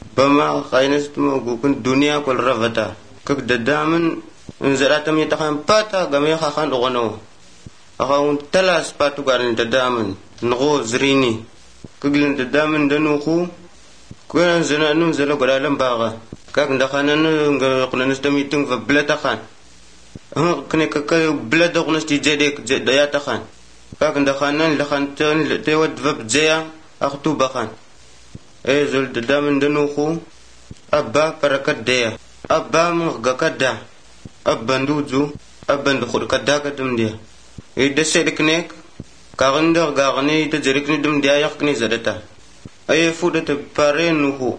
بما خاينست موجود دنيا كل رفتا كك ددامن نزلاتم يتخان باتا غمي خان غنو أخاون تلاس باتو غارن ددامن نغو زريني كجلن ددامن دنوخو كون زنانو زلو غرالم باغا كاك ندخانن قننستم يتم فبلتا خان كني كك بلاد قنستي جديك دياتا خان كاك ندخانن لخانتن تيود فب جيا أختو بخان إيه زول ددامن دنوخو أبا بركات ديا أبا مغا كدا أبا ندوزو أبا ندخل كدا كدم ديا إيه دسيرك نيك كاغندر غاغني تجريكني دم ديا يخكني زدتا أي فودة بارين نوخو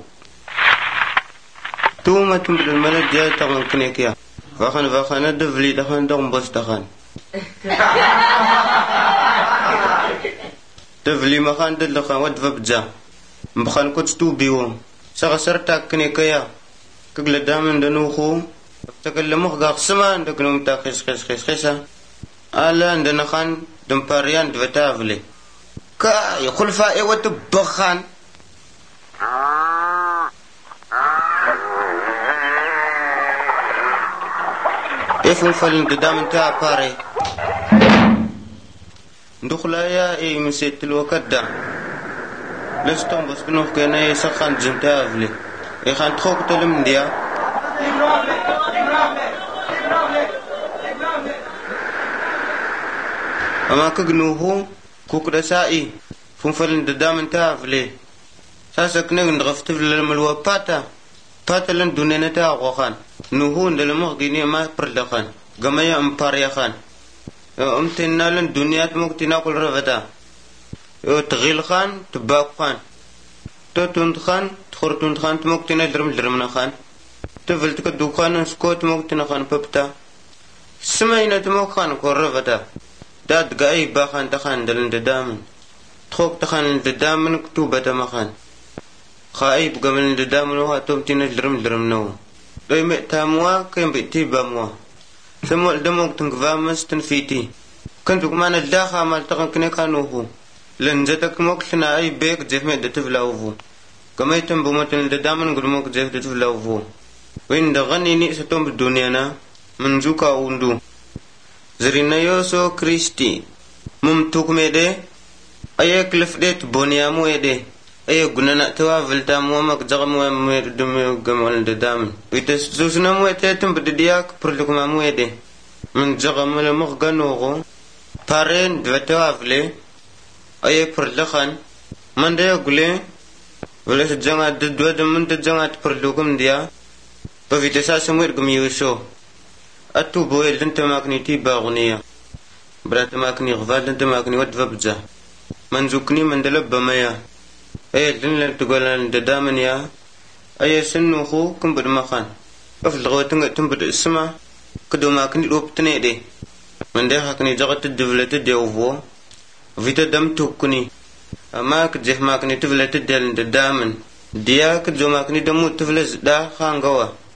توما تنبل الملد ديا تغن كنيك يا فخان دفلي دخان دغن بس دخان دفلي مخان دلخان ودفب جا مخان كتستو بيوم سغسرتا كنيك يا كقل دامن دنوخو تكلموخ غاق سمان دكنوم تا خيس ألا عندنا خان دمباريان دفتافلي كا يقول فائي وتبخان يفهم فلن دامن تا باري ندخلا يا اي مسيت الوقت دا لستم بس بنوخ كينا يسخان جمتافلي يخان تخوك تلم ديا أما كجنوه كوكدا سائي فنفلن ددامن تافلي ساسك نغفت في الملوى باتا لن دوننا تاغو خان نوهون دلمغ ديني ما بردخان قميا امباريا خان امتنا لن دنيات مكتنا كل رفتا تغيل خان تباك خان تتوند خان تخرتوند خان تمكتنا درمنا خان تفلتك الدوخان سكوت مكتنا خان ببتا سمينا تموك خان كل رفتا داد قاي باخان تخان دلن ددامن تخوك تخان ددامن كتوبة مخان خايب قبل ددامن وها تومتين درم نو دوي مئتاموا كيم بيتي باموا ثم دموك تنكفامس تنفيتي كنتو كمان الداخا مال تخان كني كانوهو لنجتك موك لنا اي بيك جيف ميت دتفلاوفو كما يتم بموتن ددامن قل موك جيف دتفلاوفو وين دغني نئستم بالدنيا من زوكا وندو زرينا يوسو كريستي ممتوك ميدي ايه كلفديت بونيامو يدي ايه قنانا توافل تامو مك جغمو ميردمو قمال ددامن ويتسوسنا مو يتيتم بددياك برلوك مو يدي من جغمو لمغنوغو بارين دواتوافلي ايه برلخان من دي قولي ولا تجنغات ددوات من تجنغات برلوكم ديا بفيتساسو ميرقم يوسو أتو بويل لنت ماكني تي باغنية برات ماكني غفال لنت ماكني ود فبجة منزوكني من دلب مايا أي لن تقول ددامن يا أي سنو خو كم بد مخان أفل غوتنغ تنبد اسمع كدو ماكني روبتني دي من ده حكني جغت الدفلت ديوفو فيتا دم توكني أما كجه ماكني تفلت دل ددامن ديا كجو ماكني دمو تفلت دا خانغوا